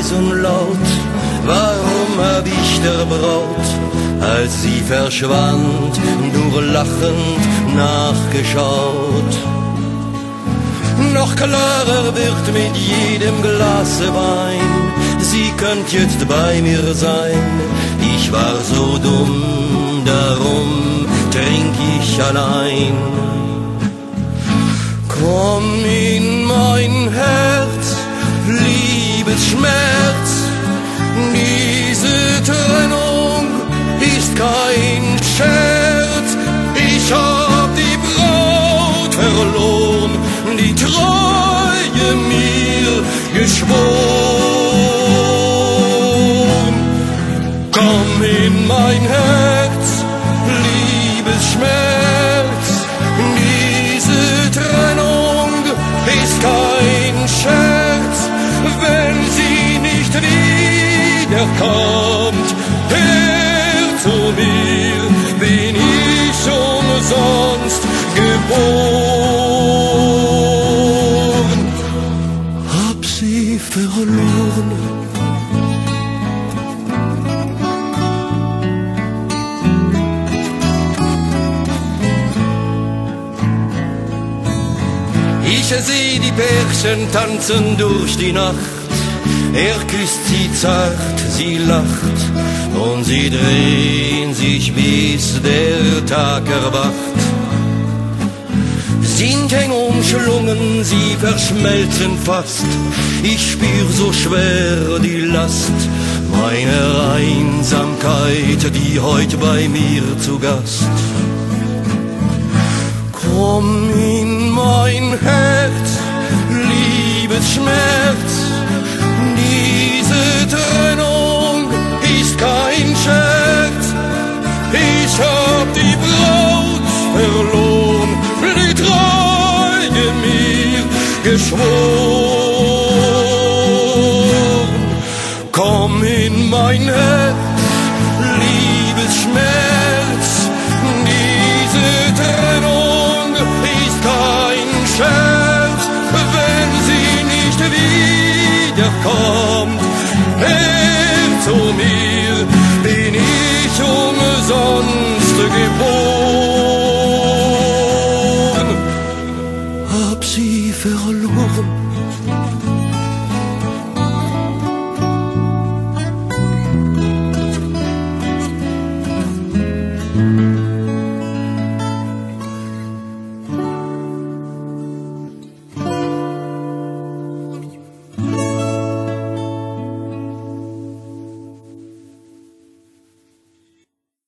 leis und laut, warum hab ich der Braut, als sie verschwand, nur lachend nachgeschaut. Noch klarer wird mit jedem Glase Wein, sie könnt jetzt bei mir sein. Ich war so dumm, darum trink ich allein. Komm in mein Herz, Liebesschmerz, diese Trennung ist kein Scherz. Ich hab die Braut verloren, die Treue mir geschworen. Komm in mein Herz, Liebesschmerz, diese Trennung ist kein Scherz. Wenn sie nicht wiederkommt, her zu mir, bin ich umsonst geboren. Hab sie verloren. Ich seh die Pärchen tanzen durch die Nacht, er küsst sie zart, sie lacht, und sie drehen sich, bis der Tag erwacht. Sind eng umschlungen, sie verschmelzen fast, ich spür so schwer die Last meiner Einsamkeit, die heut bei mir zu Gast. Komm in mein Herz, Liebesschmerz, diese Trennung ist kein Scherz. Ich hab die Braut verloren, die Treue mir geschworen. Komm in mein Herz, Liebesschmerz, diese Trennung ist kein Scherz. Wenn sie nicht wiederkommt, her zu mir, bin ich umsonst geboren. Hab sie verloren.